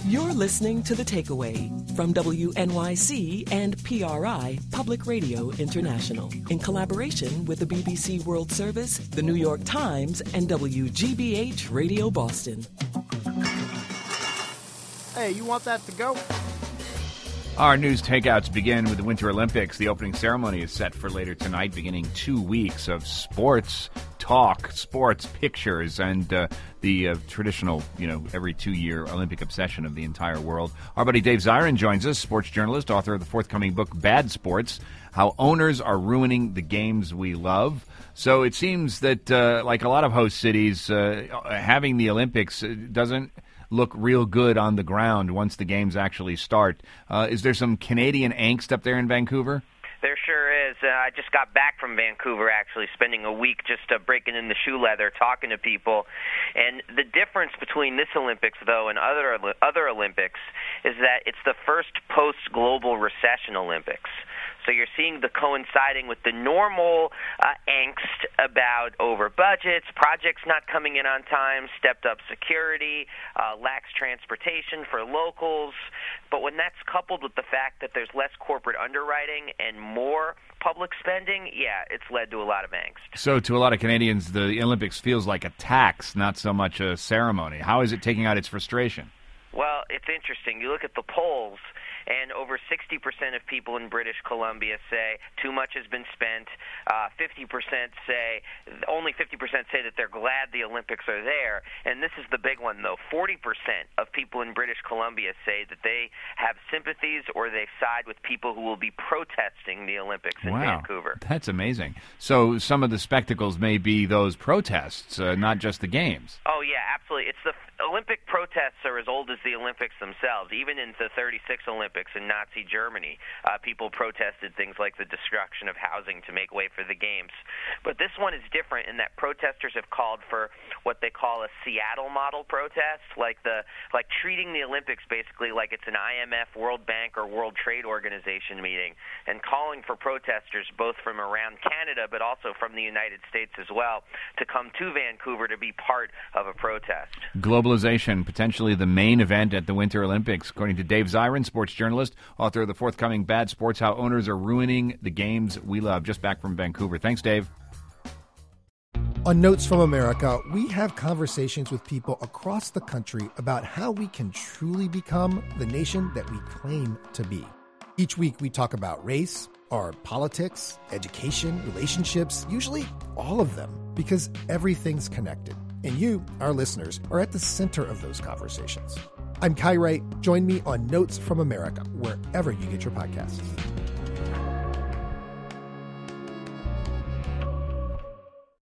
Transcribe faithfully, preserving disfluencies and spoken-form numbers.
You're listening to The Takeaway from W N Y C and P R I Public Radio International in collaboration with the B B C World Service, the New York Times, and W G B H Radio Boston. Hey, you want that to go? Our news takeouts begin with the Winter Olympics. The opening ceremony is set for later tonight, beginning two weeks of sports talk, sports pictures, and uh, the uh, traditional, you know, every two-year Olympic obsession of the entire world. Our buddy Dave Zirin joins us, sports journalist, author of the forthcoming book, Bad Sports, How Owners Are Ruining the Games We Love. So it seems that, uh, like a lot of host cities, uh, having the Olympics doesn't look real good on the ground once the games actually start. Uh, is there some Canadian angst up there in Vancouver? There sure is. Uh, I just got back from Vancouver, actually, spending a week just uh, breaking in the shoe leather, talking to people. And the difference between this Olympics, though, and other other Olympics is that it's the first post-global recession Olympics. So you're seeing the coinciding with the normal uh, angst about over budgets, projects not coming in on time, stepped up security, uh, lacks transportation for locals. But when that's coupled with the fact that there's less corporate underwriting and more public spending, yeah, it's led to a lot of angst. So to a lot of Canadians, the Olympics feels like a tax, not so much a ceremony. How is it taking out its frustration? Well, it's interesting. You look at the polls, and over sixty percent of people in British Columbia say too much has been spent. Uh, fifty percent say, only fifty percent say that they're glad the Olympics are there. And this is the big one, though. forty percent of people in British Columbia say that they have sympathies or they side with people who will be protesting the Olympics in wow, Vancouver. That's amazing. So some of the spectacles may be those protests, uh, not just the games. Oh, yeah, absolutely. It's the Olympic protests are as old as the Olympics themselves. Even in the thirty-six Olympics in Nazi Germany, uh, people protested things like the destruction of housing to make way for the games. But this one is different in that protesters have called for what they call a Seattle model protest, like the like treating the Olympics basically like it's an I M F, World Bank, or World Trade Organization meeting, and calling for protesters both from around Canada but also from the United States as well to come to Vancouver to be part of a protest. Globalization, potentially the main event at the Winter Olympics, according to Dave Zirin, sports journalist, author of the forthcoming Bad Sports, How Owners Are Ruining the Games We Love, just back from Vancouver. Thanks, Dave. On Notes from America, we have conversations with people across the country about how we can truly become the nation that we claim to be. Each week, we talk about race, our politics, education, relationships, usually all of them, because everything's connected. And you, our listeners, are at the center of those conversations. I'm Kai Wright. Join me on Notes from America, wherever you get your podcasts.